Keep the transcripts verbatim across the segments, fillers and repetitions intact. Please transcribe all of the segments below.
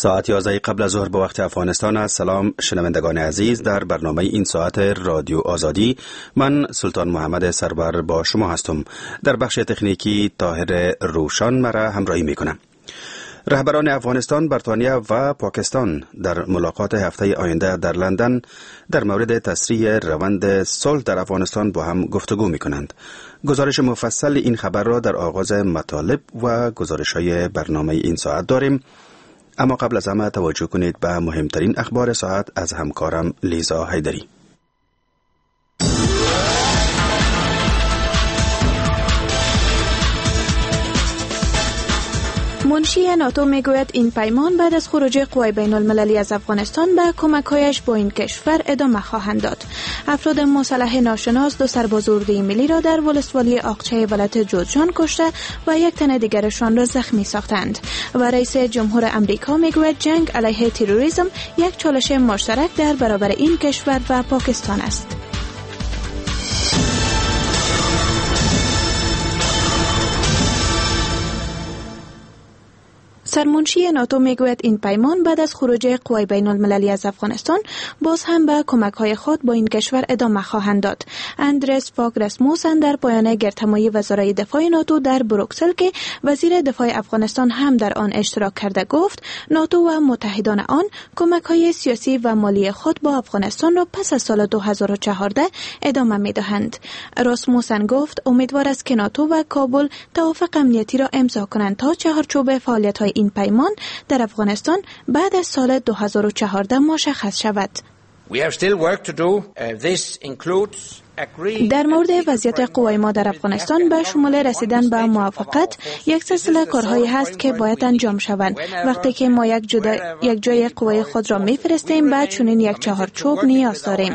ساعت یازده قبل از ظهر به وقت افغانستان است. سلام شنوندگان عزیز، در برنامه این ساعت رادیو آزادی من سلطان محمد سرور با شما هستم. در بخش تکنیکی طاهر روشان مرا همراهی میکنم. رهبران افغانستان، بریتانیا و پاکستان در ملاقات هفته آینده در لندن در مورد تسریع روند صلح در افغانستان با هم گفتگو می کنند. گزارش مفصل این خبر را در آغاز مطالب و گزارش های برنامه این ساعت داریم، اما قبل از همه توجه کنید به مهمترین اخبار ساعت از همکارم لیزا حیدری. منشی ناتو میگوید این پیمان بعد از خروج قوای بین المللی از افغانستان به کمک‌هایش با این کشور ادامه خواهند داد. افراد مسلح ناشناس دو سرباز اردوی ملی را در ولسوالی آقچه ولایت جوزجان کشته و یک تن دیگرشان را زخمی ساختند. و رئیس جمهور امریکا میگوید جنگ علیه تروریسم یک چالش مشترک در برابر این کشور و پاکستان است. سرمنشی ناتو میگوید این پیمان بعد از خروج قوای بین المللی از افغانستان باز هم به کمک‌های خود با این کشور ادامه خواهند داد. اندرس فاگ رسموسن در پایان گردهمایی وزرای دفاع ناتو در بروکسل که وزیر دفاع افغانستان هم در آن اشتراک کرده گفت ناتو و متحدان آن کمک‌های سیاسی و مالی خود با افغانستان را پس از سال دو هزار و چهارده ادامه می‌دهند. رسموسن گفت امیدوار است که ناتو و کابل توافق امنیتی را امضا کنند تا چهارچوب فعالیت‌های این پیمان در افغانستان بعد از سال دو هزار و چهارده مشخص شود. در مورد وضعیت قوای ما در افغانستان به شمول رسیدن به موافقت یک سلسله کارهایی هست که باید انجام شوند. وقتی که ما یک, جدا، یک جای قوای خود را میفرستیم بعد چنین یک چهارچوب نیاز داریم.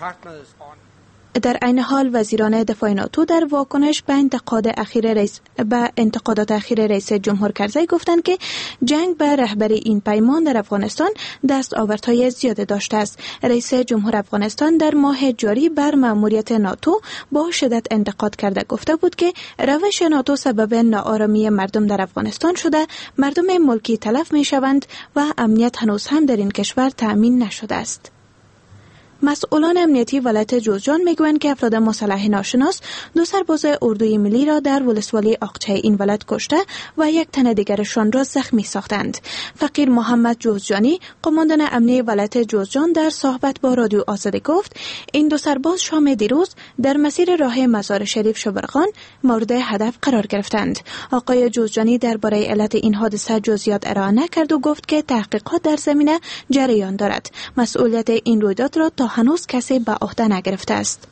در عین حال وزیران دفاع ناتو در واکنش به انتقاد اخیر رئیس به انتقادات اخیر رئیس جمهور کرزی گفتند که جنگ به رهبری این پیمان در افغانستان دستاوردهای زیاده داشته است. رئیس جمهور افغانستان در ماه جاری بر مأموریت ناتو با شدت انتقاد کرده گفته بود که روش ناتو سبب ناآرامی مردم در افغانستان شده، مردم ملکی تلف میشوند و امنیت هنوز هم در این کشور تأمین نشده است. مسئولان امنیتی ولایت جوزجان میگویند که افراد مسلح ناشناس دو سرباز اردوی ملی را در ولسوالی آقچه این ولایت کشته و یک تن دیگرشان را زخمی ساختند. فقیر محمد جوزجانی، قماندان امنیتی ولایت جوزجان، در صحبت با رادیو آزادی گفت این دو سرباز شام دیروز در مسیر راه مزار شریف شبرغان مورد هدف قرار گرفتند. آقای جوزجانی درباره علت این حادثه جزئیات ارائه نکرد و گفت که تحقیقات در زمینه جریان دارد. مسئولیت این رویداد را تا هنوز کسی به عهده نگرفته است.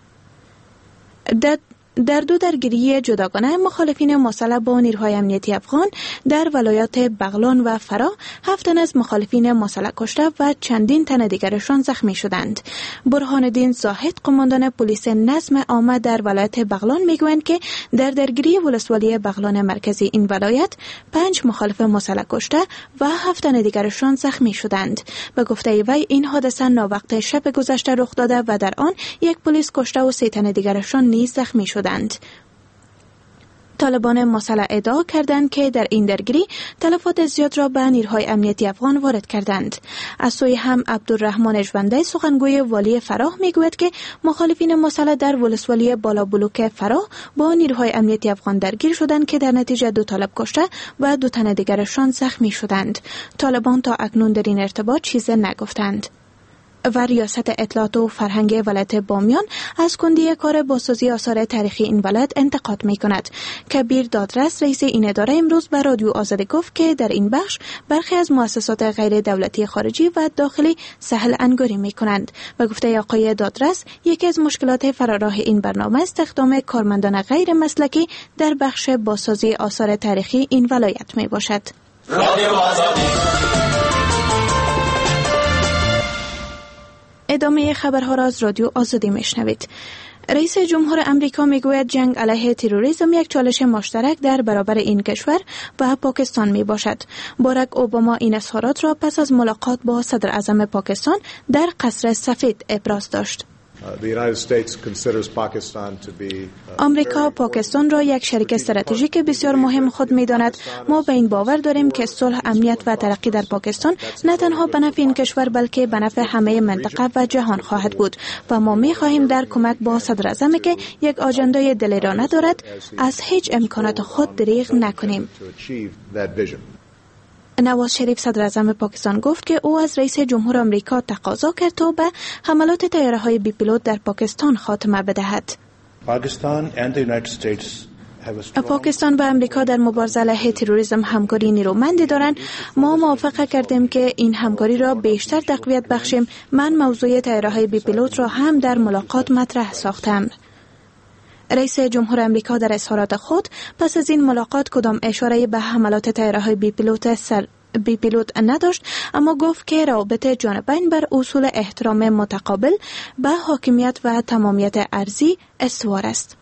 در دو درگیری جداگانه مخالفین مسلح با نیروهای امنیتی افغان در ولایات بغلان و فراه هفت تن از مخالفین مسلح کشته و چندین تن دیگرشان زخمی شدند. برهان الدین زاهد، قماندان پلیس نظم عامه در ولایت بغلان میگویند که در درگیری ولسوالی بغلان مرکزی این ولایت پنج مخالف مسلح کشته و هفت تن دیگرشان زخمی شدند. به گفته وی این حادثه ناوقت شب گذشته رخ داده و در آن یک پلیس کشته و سه تن دیگرشان نیز زخمی شدند. طالبان مسلح ادعا کردند که در این درگیری تلفات زیاد را به نیروهای امنیتی افغان وارد کردند. از سوی هم عبدالرحمن اژونده، سخنگوی والی فراه، میگوید که مخالفین مسلح در ولسوالی بالا بلوک فراه با نیروهای امنیتی افغان درگیر شدند که در نتیجه دو طالب کشته و دو تن دیگرشان زخمی شدند. طالبان تا اکنون در این ارتباط چیزی نگفتند. و ریاست اطلاعات و فرهنگ ولایت بامیان از کندی کار بازسازی آثار تاریخی این ولایت انتقاد می کند. کبیر دادرس، رئیس این اداره، امروز به رادیو آزادی گفت که در این بخش برخی از مؤسسات غیر دولتی خارجی و داخلی سهل انگاری می کنند. و گفته آقای دادرس یکی از مشکلات فراراه این برنامه استخدام کارمندان غیر مسلکی در بخش بازسازی آثار تاریخی این ولایت می باشد. رادیو آزادی. ادامه خبرها را از رادیو آزادی میشنوید. رئیس جمهور امریکا میگوید جنگ علیه تروریسم یک چالش مشترک در برابر این کشور و پاکستان می باشد. باراک اوباما این اظهارات را پس از ملاقات با صدر اعظم پاکستان در قصر سفید ابراز داشت. آمریکا پاکستان را یک شریک استراتژیک بسیار مهم خود می‌داند. ما به این باور داریم که صلح، امنیت و ترقی در پاکستان نه تنها به نفع این کشور بلکه به نفع همه منطقه و جهان خواهد بود و ما می‌خواهیم در کمک با صدر اعظمی که یک آژندای دلی را ندارد از هیچ امکانات خود دریغ نکنیم. نواز شریف صدر اعظم پاکستان گفت که او از رئیس جمهور آمریکا تقاضا کرد تا به حملات طیاره‌های بی پیلوت در پاکستان خاتمه بدهد. پاکستان و امریکا در مبارزه علیه تروریسم همکاری نیرومندی دارند. ما موافقه کردیم که این همکاری را بیشتر تقویت بخشیم. من موضوع طیاره‌های بی پیلوت را هم در ملاقات مطرح ساختم. رئیس جمهور آمریکا در اظهارات خود پس از این ملاقات کدام اشاره به حملات طیاره‌های بی پیلوت سر بی پیلوت نداشت، اما گفت که روابط جانبین بر اصول احترام متقابل به حاکمیت و تمامیت ارضی استوار است.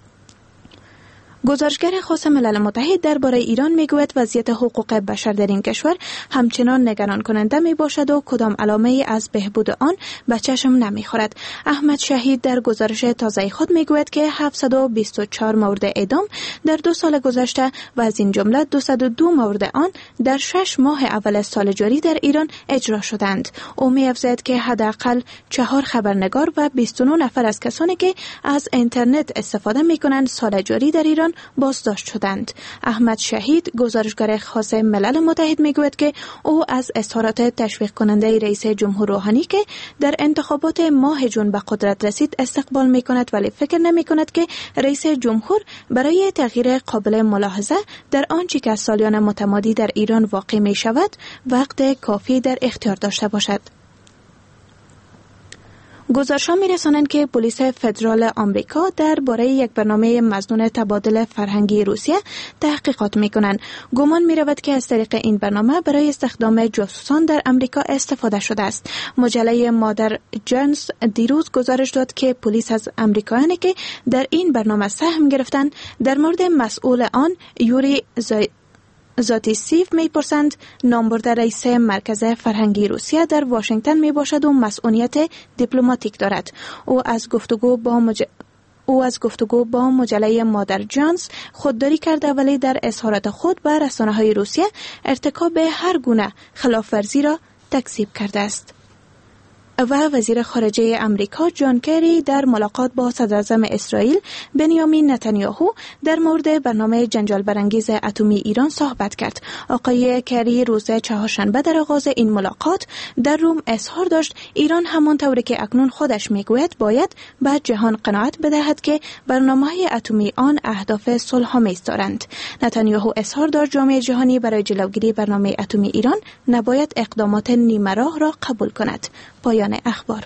گزارشگر خاص ملل متحد درباره ایران میگوید وضعیت حقوق بشر در این کشور همچنان نگران کننده می باشد و کدام علامه از بهبود آن به چشم نمی خورد. احمد شهید در گزارش تازه خود میگوید که هفتصد و بیست و چهار مورد اعدام در دو سال گذشته و از این جمله دویست و دو مورد آن در شش ماه اول سال جاری در ایران اجرا شدند. او می افزاید که حداقل چهار خبرنگار و بیست و نه نفر از کسانی که از اینترنت استفاده می کنند سال جاری در ایران بازداشت شدند. احمد شهید گزارشگر خاص ملل متحد میگوید که او از اظهارات تشویق کننده رئیس جمهور روحانی که در انتخابات ماه جون به قدرت رسید استقبال میکند، ولی فکر نمیکند که رئیس جمهور برای تغییر قابل ملاحظه در آنچه که از سالیان متمادی در ایران واقع می شود وقت کافی در اختیار داشته باشد. گزارش‌ها می‌رسانند که پلیس فدرال آمریکا درباره یک برنامه مظنون تبادل فرهنگی روسیه تحقیقات می‌کنند. گمان می‌رود که از طریق این برنامه برای استخدام جاسوسان در آمریکا استفاده شده است. مجله مادر جونز دیروز گزارش داد که پلیس از آمریکایانی که در این برنامه سهم گرفتند در مورد مسئول آن یوری زای ذاتی سیف می پرسند. نامبرده رئیس مرکز فرهنگی روسیه در واشنگتن می باشد و مسئولیت دیپلماتیک دارد. او از گفتگو با مج... او از گفتگو با مجله مادر جونز خودداری کرده، ولی در اظهارات خود به رسانه‌های روسیه ارتکاب هر گونه خلاف‌ورزی را تکذیب کرده است. و وزیر خارجه امریکا جان کری در ملاقات با صدر اعظم اسرائیل بنیامین نتانیاهو در مورد برنامه جنجال برانگیز اتمی ایران صحبت کرد. آقای کری روز چهارشنبه در آغاز این ملاقات در روم اظهار داشت ایران همانطوری که اکنون خودش میگوید باید به جهان قناعت بدهد که برنامه‌های اتمی آن اهداف صلح‌آمیز دارند. نتانیاهو اظهار داشت جامعه جهانی برای جلوگیری برنامه اتمی ایران نباید اقدامات نیمه راه را قبول کند. پایان اخبار.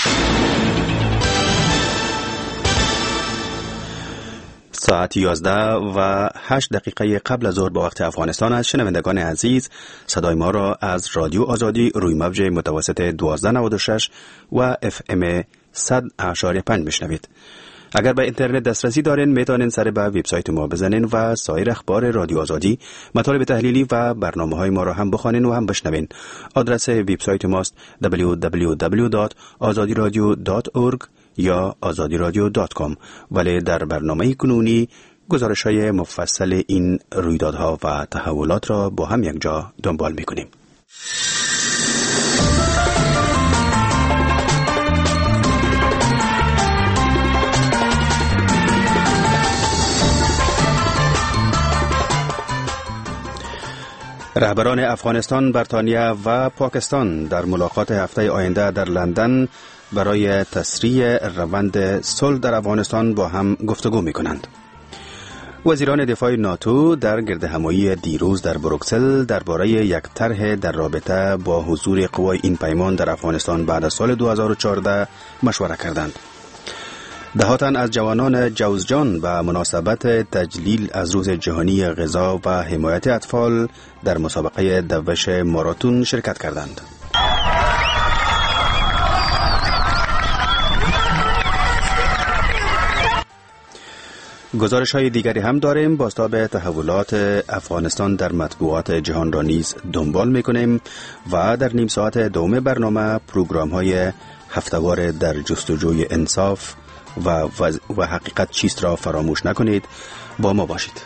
ساعت یازده و هشت دقیقه قبل از ظهر به وقت افغانستان است. شنوندگان عزیز، صدای ما را از رادیو آزادی روی موج متوسط دوازده نود و شش و اف ام صد اشاری پنج بشنوید. اگر به اینترنت دسترسی دارین میتونین سر به وبسایت ما بزنین و سایر اخبار رادیو آزادی، مطالب تحلیلی و برنامه‌های ما را هم بخوانین و هم بشنوین. آدرس وبسایت ماست دبلیو دبلیو دبلیو دات آزادی رادیو دات اورگ یا آزادی رادیو دات کام. ولی در برنامه کنونی گزارش‌های مفصل این رویدادها و تحولات را با هم یک جا دنبال می‌کنیم. رهبران افغانستان، بریتانیا و پاکستان در ملاقات هفته آینده در لندن برای تسریع روند صلح در افغانستان با هم گفتگو می کنند. وزیران دفاع ناتو در گردهمایی دیروز در بروکسل درباره یک طرح در رابطه با حضور قوای این پیمان در افغانستان بعد از سال دو هزار و چهارده مشوره کردند. دهها تن از جوانان جوزجان به مناسبت تجلیل از روز جهانی غذا و حمایت اطفال در مسابقه دوش ماراتون شرکت کردند. گزارش های دیگری هم داریم. بازتاب تحولات افغانستان در مطبوعات جهان را نیز دنبال میکنیم و در نیم ساعت دوم برنامه پروگرام های هفته‌وار در جستجوی انصاف و, و حقیقت چیست را فراموش نکنید. با ما باشید.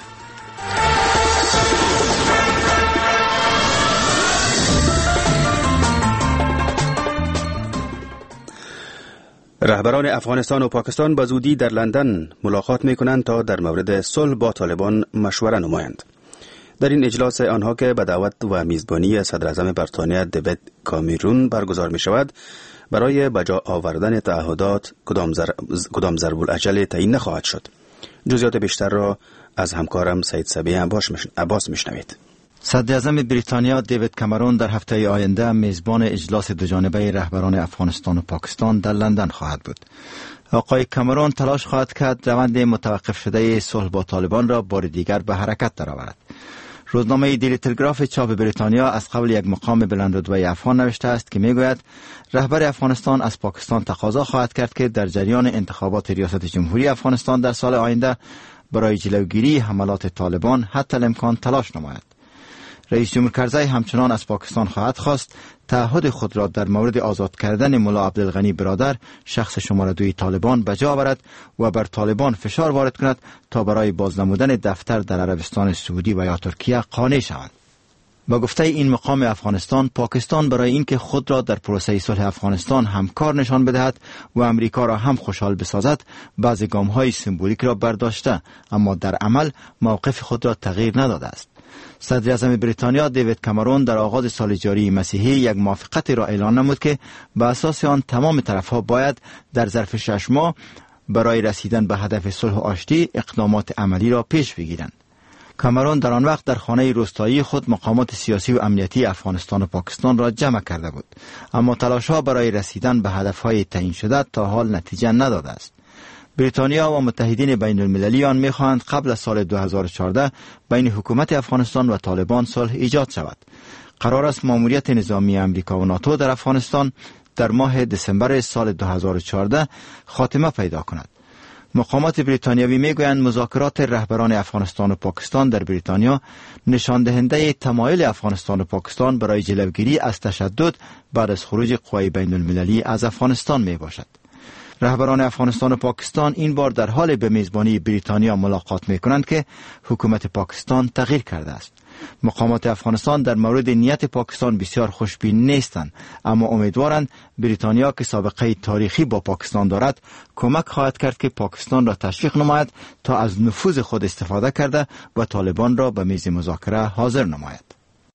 رهبران افغانستان و پاکستان به زودی در لندن ملاقات می کنند تا در مورد صلح با طالبان مشوره نمایند. در این اجلاس آنها که به دعوت و میزبانی صدر اعظم بریتانیا دیوید کامرون برگزار می شود، برای بجا آوردن تعهدات کدام, زر... کدام ضرب الاجل تعیین نخواهد شد. جزئیات بیشتر را از همکارم سید سبیه عباس میشنوید. صدر اعظم بریتانیا دیوید کامرون در هفته آینده میزبان اجلاس دوجانبه رهبران افغانستان و پاکستان در لندن خواهد بود. آقای کامرون تلاش خواهد کرد روند متوقف شده صلح با طالبان را بار دیگر به حرکت درآورد. روزنامه دیلی تلگراف چاپ بریتانیا از قبل یک مقام بلندرتبه افغان نوشته است که میگوید رهبر افغانستان از پاکستان تقاضا خواهد کرد که در جریان انتخابات ریاست جمهوری افغانستان در سال آینده برای جلوگیری حملات طالبان حتی الامکان تلاش نماید. رئیس جمهور کرزی همچنان از پاکستان خواهد خواست تعهد خود را در مورد آزاد کردن ملا عبدالغنی برادر شخص شماره دوی طالبان به جا آورد و بر طالبان فشار وارد کند تا برای بازنمودن دفتر در عربستان سعودی و یا ترکیه قانع شوند. با گفته این مقام افغانستان، پاکستان برای اینکه خود را در پروسه صلح افغانستان همکار نشان بدهد و امریکا را هم خوشحال بسازد، بعضی گام‌های سمبولیک را برداشته، اما در عمل موقف خود را تغییر نداده است. صدر اعظم بریتانیا دیوید کامرون در آغاز سال جاری مسیحی یک موافقت را اعلان نمود که به اساس آن تمام طرفها باید در ظرف شش ماه برای رسیدن به هدف صلح و آشتی اقدامات عملی را پیش بگیرند. کامرون در آن وقت در خانه روستایی خود مقامات سیاسی و امنیتی افغانستان و پاکستان را جمع کرده بود، اما تلاش‌ها برای رسیدن به هدفهای تعیین شده تا حال نتیجه نداده است. بریتانیا و متحدین بین المللی آن می‌خواهند قبل از سال دو هزار و چهارده بین حکومت افغانستان و طالبان صلح ایجاد شود. قرار است ماموریت نظامی امریکا و ناتو در افغانستان در ماه دسامبر سال دو هزار و چهارده خاتمه پیدا کند. مقامات بریتانیایی میگویند مذاکرات رهبران افغانستان و پاکستان در بریتانیا نشان دهنده تمایل افغانستان و پاکستان برای جلوگیری از تشدد بعد از خروج قوای بین المللی از افغانستان می باشد. رهبران افغانستان و پاکستان این بار در حال به میزبانی بریتانیا ملاقات می کنند که حکومت پاکستان تغییر کرده است. مقامات افغانستان در مورد نیت پاکستان بسیار خوشبین نیستند، اما امیدوارند بریتانیا که سابقه تاریخی با پاکستان دارد کمک خواهد کرد که پاکستان را تشویق نماید تا از نفوذ خود استفاده کرده و طالبان را به میز مذاکره حاضر نماید.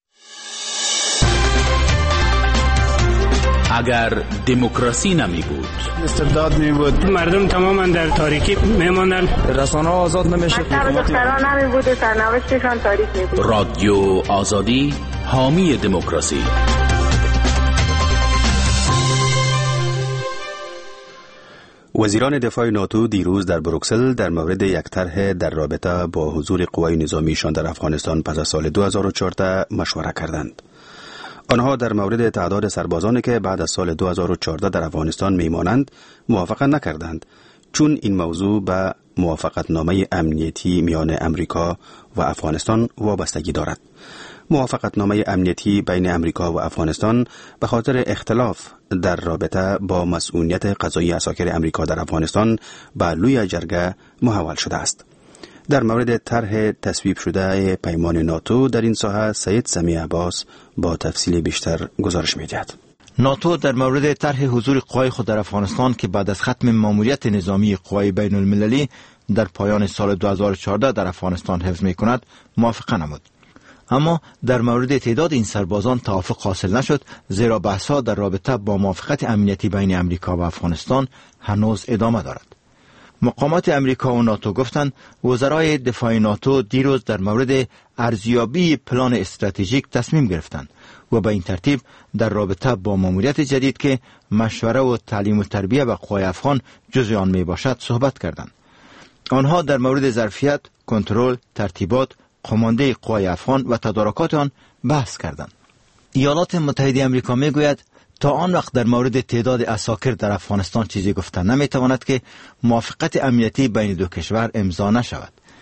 اگر دموکراسی نمی بود، استبداد می بود، مردم تماما در تاریکی می ماندند، رسانه آزاد نمی شد، دختران نمی بود و سرنوشتشان تاریک می بود. رادیو آزادی حامی دموکراسی. وزیران دفاع ناتو دیروز در بروکسل در مورد یک طرح در رابطه با حضور قوای نظامیشان در افغانستان پس از سال دو هزار و چهارده مشوره کردند. آنها در مورد تعداد سربازانی که بعد از سال دو هزار و چهارده در افغانستان میمانند موافقت نکردند، چون این موضوع به موافقتنامه امنیتی میان امریکا و افغانستان وابستگی دارد. موافقتنامه امنیتی بین امریکا و افغانستان به خاطر اختلاف در رابطه با مسئولیت قضایی عساکر امریکا در افغانستان به لوی جرگه محول شده است. در مورد طرح تصویب شده پیمان ناتو در این ساحه سید سمیع عباس با تفصیل بیشتر گزارش می‌دهد. ناتو در مورد طرح حضور قوای خود در افغانستان که بعد از ختم ماموریت نظامی قوای بین المللی در پایان سال دو هزار و چهارده در افغانستان حفظ می‌کند موافقه نمود. اما در مورد تعداد این سربازان توافق حاصل نشد، زیرا بحث‌ها در رابطه با موافقت امنیتی بین امریکا و افغانستان هنوز ادامه دارد. مقامات امریکا و ناتو گفتند وزرای دفاع ناتو دیروز در مورد ارزیابی پلان استراتژیک تصمیم گرفتند و به این ترتیب در رابطه با ماموریت جدید که مشوره و تعلیم و تربیه به قوای افغان جزء آن می باشد صحبت کردند. آنها در مورد ظرفیت، کنترل، ترتیبات، قمانده قوای افغان و تدارکات آن بحث کردند. ایالات متحده آمریکا می گوید تا آن وقت در مورد تعداد عساکر در افغانستان چیزی گفتن نمی تواند که موافقت امنیتی بین دو کشور امضا نشود.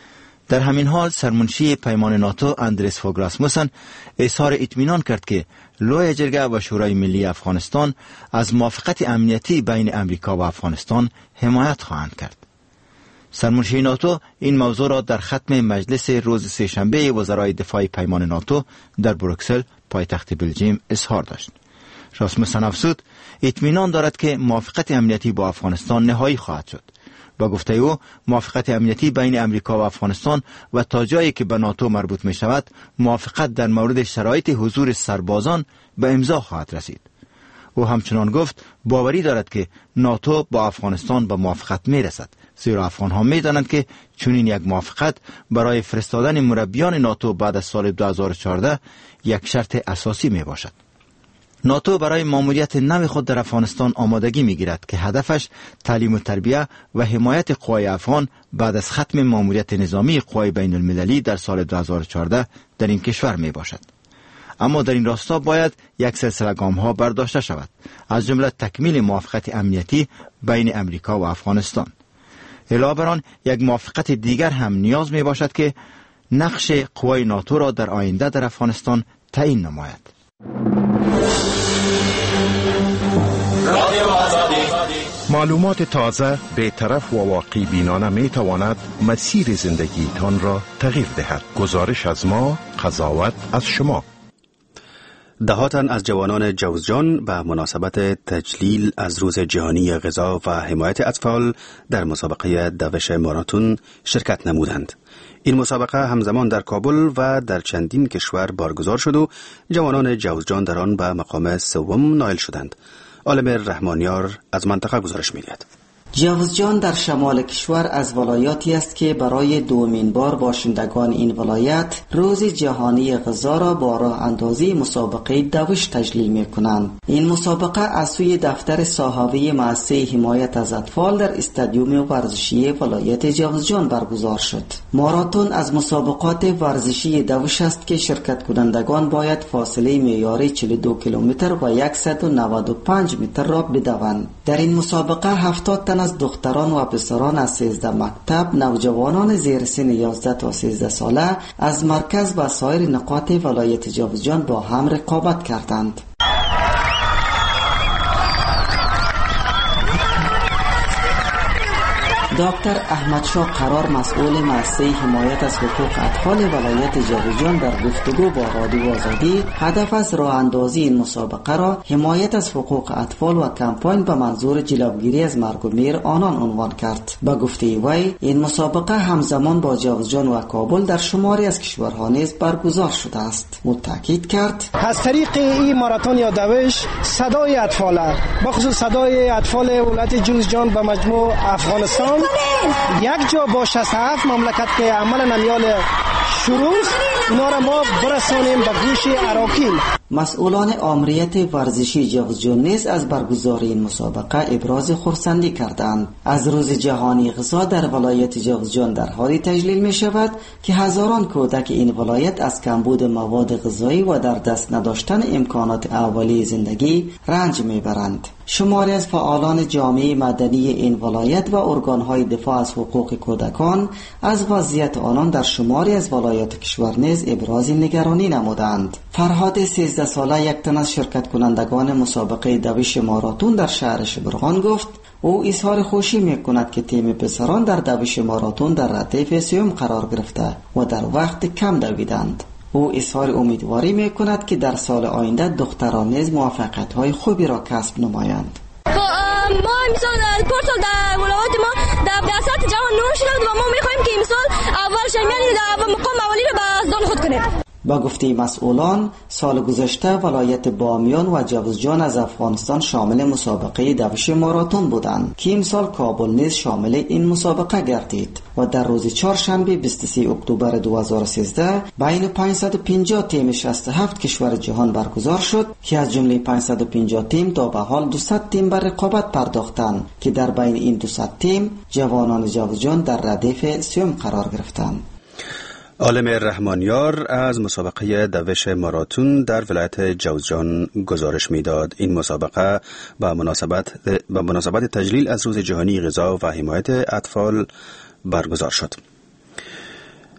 در همین حال سرمنشی پیمان ناتو اندریس فوگ راسموسن اظهار اطمینان کرد که لوی جرگه و شورای ملی افغانستان از موافقت امنیتی بین امریکا و افغانستان حمایت خواهند کرد. سرمنشی ناتو این موضوع را در ختم مجلس روز سه‌شنبه وزرای دفاع پیمان ناتو در بروکسل پایتخت بلژیم اظهار داشت. راسموسن افزود اطمینان دارد که موافقت امنیتی با افغانستان نهایی خواهد شد. با گفته او موافقت امنیتی بین امریکا و افغانستان و تا جایی که به ناتو مربوط می شود موافقت در مورد شرایط حضور سربازان به امضا خواهد رسید. او همچنان گفت باوری دارد که ناتو با افغانستان به موافقت می رسد، زیرا افغان ها می دانند که چنین یک موافقت برای فرستادن مربیان ناتو بعد از سال دو هزار و چهارده یک شرط اساسی می باشد. ناتو برای ماموریت نو خود در افغانستان آمادگی می گیرد که هدفش تعلیم و تربیت و حمایت قوای افغان بعد از ختم ماموریت نظامی قوای بین المللی در سال دو هزار و چهارده در این کشور می باشد. اما در این راستا باید یک سلسله گام ها برداشته شود، از جمله تکمیل موافقت امنیتی بین امریکا و افغانستان. علاوه بر آن یک موافقت دیگر هم نیاز می باشد که نقش قوای ناتو را در آینده در افغانستان تعیین نماید. معلومات تازه، بی‌طرف و واقعی بینانه می تواند مسیر زندگی تان را تغییر دهد. گزارش از ما، قضاوت از شما. دهها تن از جوانان جوزجان به مناسبت تجلیل از روز جهانی غذا و حمایت اطفال در مسابقه دوش ماراتون شرکت نمودند. این مسابقه همزمان در کابل و در چندین کشور برگزار شد و جوانان جوزجان در آن به مقام سوم نائل شدند. عالم رحمانیار از منطقه گزارش می‌دهد. جوزجان در شمال کشور از ولایاتی است که برای دومین بار باشندگان این ولایت روز جهانی غذا را با راه اندازی مسابقه دوش تجلیل می کنند. این مسابقه از سوی دفتر صاحبه مؤسسه حمایت از اطفال در استادیوم ورزشی ولایت جوزجان برگزار شد. ماراتون از مسابقات ورزشی دوش است که شرکت کنندگان باید فاصله معیاری چهل و دو کیلومتر و صد و نود و پنج متر را بدوند. در این مسابقه هفتاد تن از دختران و پسران از سیزده مکتب، نوجوانان زیر سن یازده تا سیزده ساله از مرکز و سایر نقاط ولایت جوزجان با هم رقابت کردند. دکتر احمد شاه قرار مسئول مؤسسه حمایت از حقوق اطفال ولایت جوزجان در گفتگو با رادیو آزادی هدف از راه اندازی این مسابقه را حمایت از حقوق اطفال و کمپاین به منظور جلوگیری از مرگ و میر آنان عنوان کرد. با گفته وی این مسابقه همزمان با جوزجان و کابل در شماری از کشورها نیز برگزار شده است. او تاکید کرد از طریق این ماراتون یا دوش صدای اطفال، بخصوص صدای اطفال ولایت جوزجان به مجموع افغانستان یک جا با شصت و هفت مملکت که عمل نمیال شروع اونا را ما برسانیم به گوش اراکین. مسئولان آمریت ورزشی جوزجان نیز از برگزاری این مسابقه ابراز خرسندی کردند. از روز جهانی غذا در ولایت جوزجان در حالی تجلیل می شود که هزاران کودک این ولایت از کمبود مواد غذایی و در دست نداشتن امکانات اولیه زندگی رنج می برند. شماری از فعالان جامعه مدنی این ولایت و ارگانهای دفاع از حقوق کودکان از وضعیت آنان در شماری از ولایات کشور نیز ابراز نگرانی نمودند. فرهاد سیزده ساله یک تن از شرکت کنندگان مسابقه دوش ماراتون در شهر شبرغان گفت او اظهار خوشی میکند که تیم پسران در دوش ماراتون در ردیف سوم قرار گرفته و در وقت کم دویدند. او اظهار امیدواری میکند که در سال آینده دختران نیز موفقیت‌های خوبی را کسب نمایند. ما امسال پارسال در ولایت ما در سطح جهان نور شد و ما می‌خواهیم که امسال اول شمیانی در مقام اولی را به دست خود کنیم. با گفته مسئولان سال گذشته ولایت بامیان و جوزجان از افغانستان شامل مسابقه دوش ماراتون بودند که امسال کابل نیز شامل این مسابقه گردید و در روز چهارشنبه بیست و سوم اکتبر دو هزار و سیزده بین پانصد و پنجاه تیم شصت و هفت کشور جهان برگزار شد که از جمله پانصد و پنجاه تیم تا به حال دویست تیم بر رقابت پرداختند که در بین این دویست تیم جوانان جوزجان در ردیف سوم قرار گرفتند. عالم رحمانیار از مسابقه دوش ماراتون در ولایت جوزجان گزارش میداد. این مسابقه با مناسبت با مناسبت تجلیل از روز جهانی غذا و حمایت اطفال برگزار شد.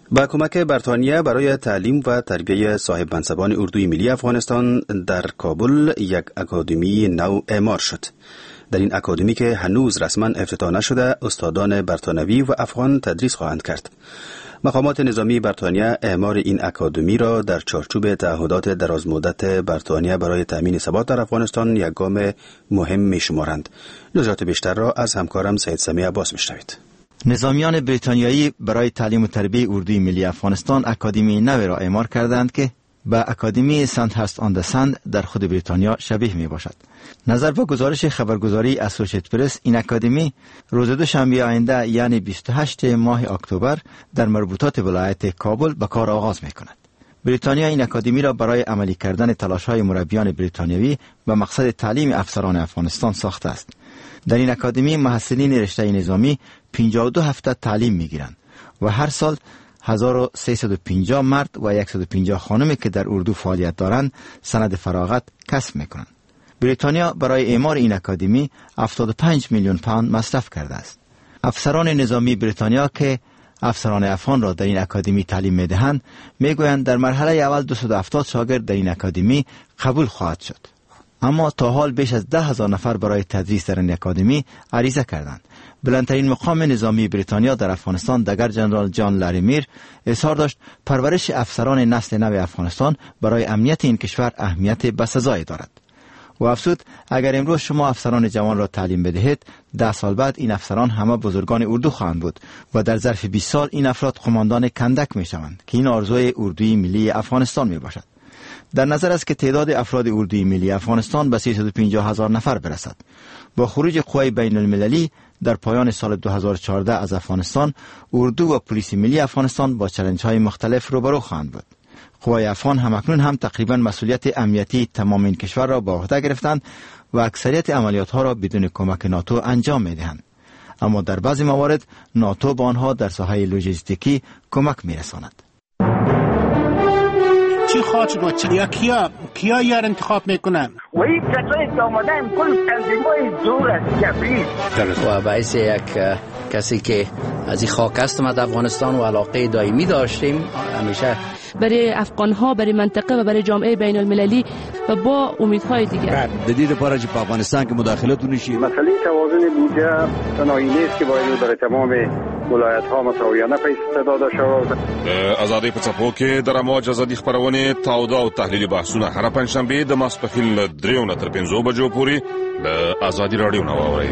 با کمک بریتانیا برای تعلیم و تربیت صاحب منصبان اردوی ملی افغانستان در کابل یک اکادمی نو اعمار شد. در این اکادمی که هنوز رسما افتتاح نشده، استادان بریتانوی و افغان تدریس خواهند کرد. مقامات نظامی بریتانیا اعمار این اکادمی را در چارچوب تعهدات درازمدت بریتانیا برای تامین ثبات در افغانستان یک گام مهم می‌شمارند. جزئیات بیشتر را از همکارم سید سمی عباس می‌شنوید. نظامیان بریتانیایی برای تعلیم و تربیت اردوی ملی افغانستان اکادمی نو را اعمار کردند که به اکادمی سنت هست آن د سند در خود بریتانیا شبیه می باشد. نظر به گزارش خبرگزاری اسوسییتد پرس، این اکادمی روز دوشنبه آینده یعنی بیست و هشتم ماه اکتبر در مربوطات ولایت کابل به کار آغاز می کند. بریتانیا این اکادمی را برای عملی کردن تلاش‌های مربیان بریتانیایی به مقصد تعلیم افسران افغانستان ساخته است. در این اکادمی محصلین رشته نظامی پنجاه و دو هفته تعلیم می‌گیرند و هر سال هزار و سیصد و پنجاه مرد و صد و پنجاه خانمی که در اردو فعالیت دارند سند فراغت کسب می‌کنند. بریتانیا برای اعمار این اکادمی هفتاد و پنج میلیون پوند مصرف کرده است. افسران نظامی بریتانیا که افسران افغان را در این اکادمی تعلیم می‌دهند می‌گویند در مرحله اول دویست و هفتاد شاگرد در این اکادمی قبول خواهد شد. اما تا حال بیش از ده هزار نفر برای تدریس در این اکادمی عریضه کردند. بلندترین مقام نظامی بریتانیا در افغانستان دگر جنرال جان لاریمیر اظهار داشت پرورش افسران نسل نو افغانستان برای امنیت این کشور اهمیت بسزایی دارد. و افزود اگر امروز شما افسران جوان را تعلیم بدهید، ده سال بعد این افسران همه بزرگان اردو خواهند بود و در ظرف بیست سال این افراد قماندان کندک می شوند که این آرزوی اردوی ملی افغانستان می باشد. در نظر است که تعداد افراد اردوی ملی افغانستان به سیصد و پنجاه هزار نفر برسد. با خروج قوای بین المللی در پایان سال دو هزار و چهارده از افغانستان، اردو و پلیس ملی افغانستان با چالش های مختلف روبرو خواهند بود. قوای افغان همکنون هم تقریبا مسئولیت امنیتی تمام این کشور را به عهده گرفتند و اکثریت عملیات ها را بدون کمک ناتو انجام می دهند. اما در بعضی موارد ناتو به آنها در ساحه لوجستیکی کمک می رساند. چی خواهد با چی؟ یا کیا کیا یار انتخاب میکنن؟ و این کسایی که آمدن کل تنظیمای دور است جبری و باعث یک کسی که از این خاک است ما در افغانستان و علاقه دائمی داشتیم همیشه برای افغان ها، برای منطقه و برای جامعه بین المللی و با امیدهای دیگر. جدید پارچ په افغانستان کې مداخلت ونشي. مسئله توازن بودجه تنهایی نیست که باید برای تمام ولایت ها مساویانه پیش داده شود. آزادی په څپو کې د رموج ازادي خبرونه تاوده او تحلیلي بحثونه هر پنځشنبه د ماسپښین دریو نه تر پنځو بجو پورې د آزادي رادیو نه واورئ.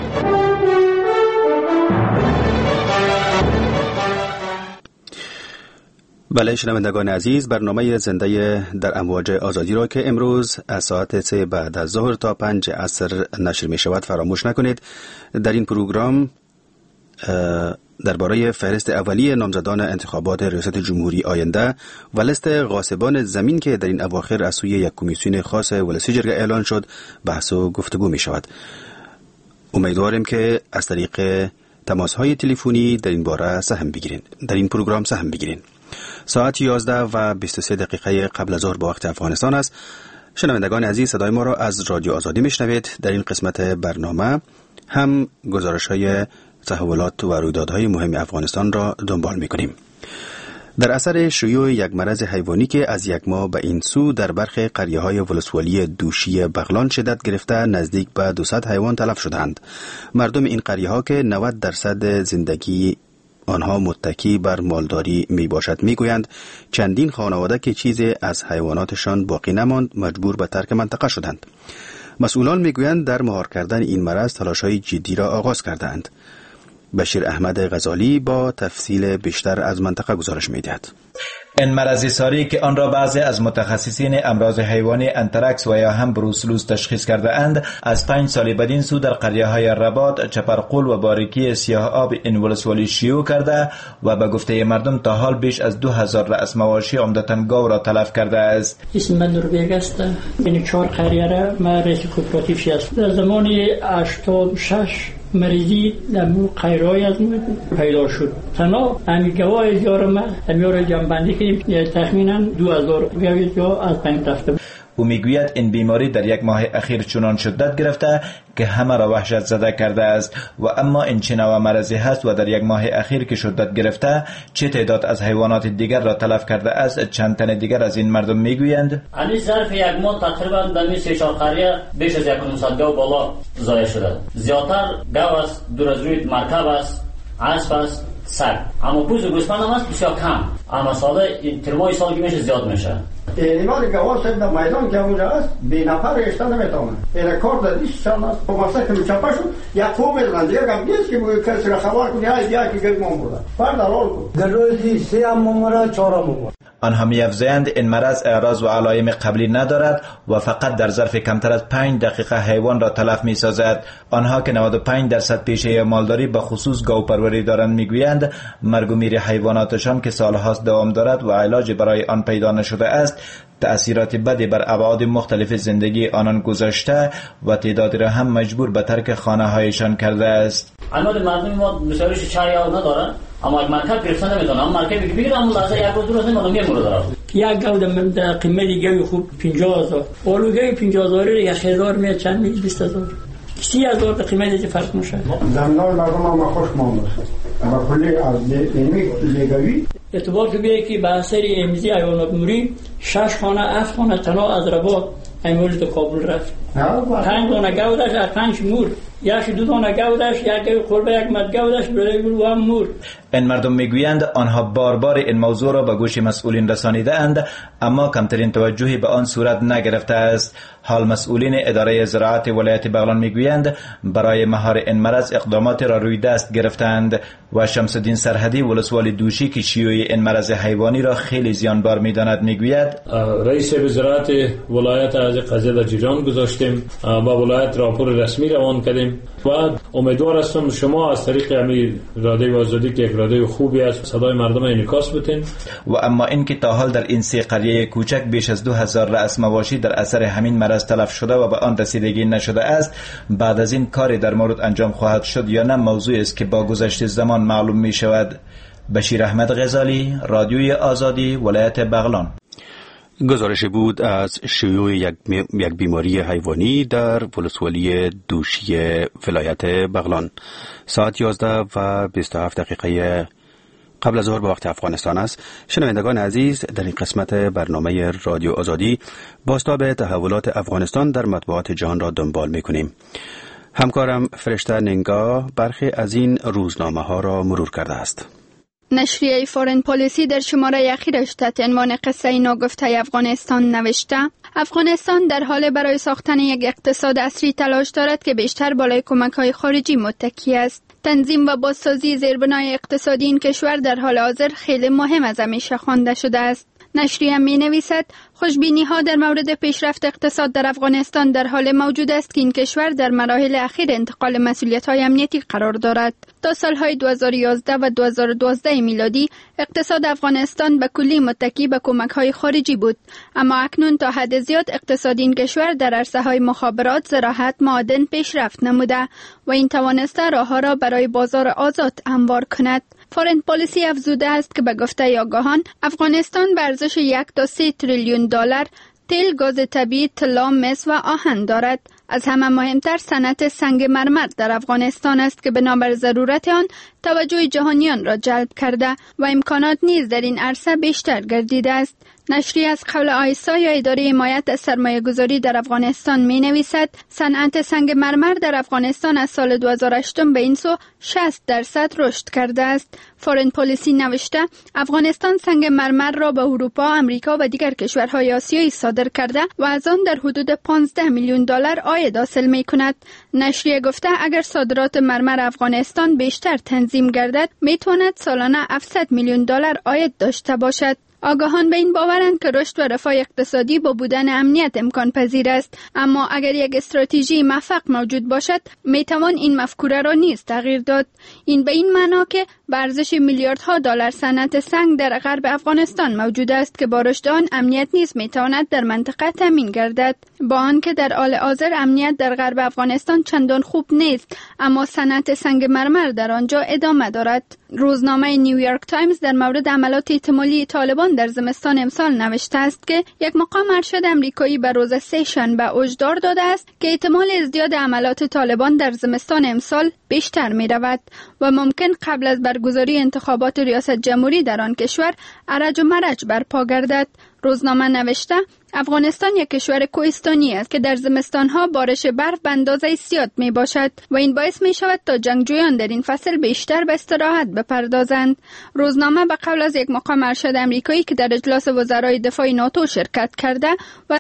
بله شنوندگان عزیز، برنامه زنده در امواج آزادی را که امروز از ساعت سه بعد از ظهر تا پنج عصر نشر می شود فراموش نکنید. در این پروگرام درباره فهرست اولیه نامزدان انتخابات ریاست جمهوری آینده و لیست غاصبان زمین که در این اواخر از سوی یک کمیسیون خاص ولسی جرگه اعلان شد بحث و گفتگو می شود. امیدواریم که از طریق تماس های تلفنی در این باره سهم بگیرین، در این پروگرام سهم بگیرین. ساعت یازده و بیست و سه دقیقه قبل از ظهر به وقت افغانستان است. شنوندگان عزیز، صدای ما را از رادیو آزادی میشنوید. در این قسمت برنامه هم گزارش های تحولات و رویدادهای مهم افغانستان را دنبال میکنیم. در اثر شیوع یک مرض حیوانی که از یک ماه به این سو در برخی قریه‌های ولسوالی دوشی بغلان شدت گرفته، نزدیک به دویست حیوان تلف شدند. مردم این قریه‌ها که نود درصد زندگی آنها متکی بر مالداری می باشد میگویند چندین خانواده که چیزی از حیواناتشان باقی نماند مجبور به ترک منطقه شدند. مسئولان میگویند در مهار کردن این مرض تلاش‌های جدی را آغاز کردند. بشیر احمد غزالی با تفصیل بیشتر از منطقه گزارش می‌دهد. این مرض ساری که آن را بعضی از متخصصین امراض حیوانی انترکس و یا هم بروسلوز تشخیص کرده اند، از پنج سال بدین سو در قریه های رباط، چپرقول و باریکی سیاه آب این ولسوالی شیوع کرده و به گفته مردم تا حال بیش از دو هزار رأس مواشی عمدتاً گاو را تلف کرده است. اسم من نوربیگ است. این چهار قریه را ما رئیس کوپراتیو است. در زمان هشتاد و شش مریضی در مو قیرای از مو پیدا شد. تنها همی گواه زیار ما همیار جنبندی کردیم تخمینا دو هزار بیاوید یا از بین رفته. او میگوید این بیماری در یک ماه اخیر چنان شدت گرفته که همه را وحشت زده کرده است و اما این چه نوع مرضی هست و در یک ماه اخیر که شدت گرفته چه تعداد از حیوانات دیگر را تلف کرده است. چند تن دیگر از این مردم میگویند این ظرف یک ماه تقریبا در این سه چهار قریه بیش از صد گاو بالا ضایع شده. زیادتر گاو است، دور از روی مرکب است، اسب است، سگ. اما پوز و گوسفند هم است بسیار کم. اما ساله ترمای سال که میشه زیاد میشه. اینال گواس در میدان که اونجا است بی نفر اشتا نمیتونه. این کار در دیش سال است. پماسه که میچپا شد یک خوب میدونند. یک هم نیست که باید کسی را خبر کنی های بیا که گل مام بوده. فرد حلال کن. در روزی سه هم ممره چهار هم ممره. آنها می‌افزایند این مرض اعراض و علائم قبلی ندارد و فقط در ظرف کمتر از پنج دقیقه حیوان را تلف می‌سازد. آنها که نود و پنج درصد پیشه مالداری به خصوص گاوپروری دارند میگویند مرگ و میر حیواناتشان که سالهاست دوام دارد و علاج برای آن پیدا نشده است تأثیرات بدی بر ابعاد مختلف زندگی آنان گذاشته و تعدادی را هم مجبور به ترک خانه هایشان کرده است. البته مردم ما بسیارش چای یا ندارن اما یک مرکب گرفتن نمیتونن. اما مرکبی که بگیرن اون لحظه یک روز دو روز نمیتونن میمونه داره. یک گاو در قیمت گاوی خوب پنجاه هزار. آلوگای پنجاه هزار رو یک هزار می چند می بیست هزار. سی هزار به قیمت فرق میشه. زمینای مردم ما خوش معامله اما کلی از اینی لگاوی اعتبار که بیایی که به اثر امزی حیوانات موری شش خانه هفت خانه تنها از رباط این مورد کابل رفت. پنج دانه گاو داشت از پنج مور یکی دو دانه گاو داشت یک گاو قربه یک مد گاو داشت برای گل و هم مور. این مردم میگویند آنها بار بار این موضوع را به گوش مسئولین رسانیده اند اما کمترین توجهی به آن صورت نگرفته است. حال مسئولین اداره زراعت ولایت بغلان میگویند برای مهار این مرض اقدامات را روی دست گرفتند و شمس الدین سرحدی ولسوالی دوشی که شیوع این مرض حیوانی را خیلی زیانبار میداند میگوید رئیس وزارت ولایت از قضیه در جریان گذاشتیم، با ولایت راپور رسمی روان کردیم و امیدوار هستم شما از طریق همین رادیو آزادی که یک رادیو خوبی است صدای مردم انعکاس بتین. و اما این که تا حال در این سه قریه کوچک بیش از دو هزار رأس مواشی در اثر همین مرض تلف شده و به آن رسیدگی نشده است، بعد از این کاری در مورد انجام خواهد شد یا نه موضوعی است که با گذشت زمان معلوم می شود. بشیر احمد غزالی، رادیوی آزادی، ولایت بغلان. گزارشی بود از شیوع یک, یک بیماری حیوانی در ولسوالی دوشی ولایت بغلان. ساعت یازده و بیست و هفت دقیقه قبل از ظهر به وقت افغانستان است. شنوندگان عزیز، در این قسمت برنامه رادیو آزادی بازتاب تحولات افغانستان در مطبوعات جهان را دنبال می‌کنیم. همکارم فرشته ننگا برخی از این روزنامه ها را مرور کرده است. نشریه فورن پالیسی در شماره اخیرش تحت عنوان قصه ناگفته افغانستان نوشته افغانستان در حال برای ساختن یک اقتصاد عصری تلاش دارد که بیشتر بالای کمک‌های خارجی متکی است. تنظیم و بازسازی زیربنای اقتصادی این کشور در حال حاضر خیلی مهم از همیشه خوانده شده است. نشریه می نویسد خوشبینی ها در مورد پیشرفت اقتصاد در افغانستان در حال موجود است که این کشور در مراحل اخیر انتقال مسئولیت های امنیتی قرار دارد. تا سالهای دو هزار و یازده و دو هزار و دوازده میلادی اقتصاد افغانستان به کلی متکی به کمک های خارجی بود، اما اکنون تا حد زیاد اقتصاد این کشور در عرصه های مخابرات، زراعت، معادن پیشرفت نموده و این توانسته راه ها را برای بازار آزاد هموار کند. فورن پالیسی افزوده است که به گفته آگاهان افغانستان به ارزش یک تا سه تریلیون دلار تیل، گاز طبیعی، طلا، مس و آهن دارد. از همه مهمتر صنعت سنگ مرمر در افغانستان است که بنابر ضرورت آن توجه جهانیان را جلب کرده و امکانات نیز در این عرصه بیشتر گردیده است. نشریه از قول آیسا یا اداره حمایت از سرمایه گذاری در افغانستان می نویسد صنعت سنگ مرمر در افغانستان از سال دو هزار و هشت به این سو شصت درصد رشد کرده است. فورن پالیسی نوشته افغانستان سنگ مرمر را به اروپا، امریکا و دیگر کشورهای آسیایی صادر کرده و از آن در حدود پانزده میلیون دلار عاید حاصل می کند. نشریه گفته اگر صادرات مرمر افغانستان بیشتر تنظیم گردد می تواند سالانه هفتصد میلیون دلار عاید داشته باشد. آگاهان به این باورند که رشد و رفاه اقتصادی با بودن امنیت امکان پذیر است، اما اگر یک استراتژی موفق موجود باشد می توان این مفکوره را نیز تغییر داد. این به این معنا که به ارزش میلیاردها دلار صنعت سنگ در غرب افغانستان موجود است که با رشد آن امنیت نیز می تواند در منطقه تامین گردد. با آنکه در حال حاضر امنیت در غرب افغانستان چندان خوب نیست، اما صنعت سنگ مرمر در آنجا ادامه دارد. روزنامه نیویورک تایمز در مورد عملات احتمالی طالبان در زمستان امسال نوشته است که یک مقام ارشد امریکایی به روز سه شنبه هشدار داده است که احتمال ازدیاد عملات طالبان در زمستان امسال بیشتر می رود و ممکن قبل از برگزاری انتخابات ریاست جمهوری در آن کشور ارج و مرج برپا گردد. روزنامه نوشته افغانستان یک کشور کوهستانی است که در زمستانها بارش برف به اندازه زیاد می باشد و این باعث می شود تا جنگجویان در این فصل بیشتر به استراحت بپردازند. روزنامه به قول از یک مقام ارشد امریکایی که در اجلاس وزرای دفاع ناتو شرکت کرده و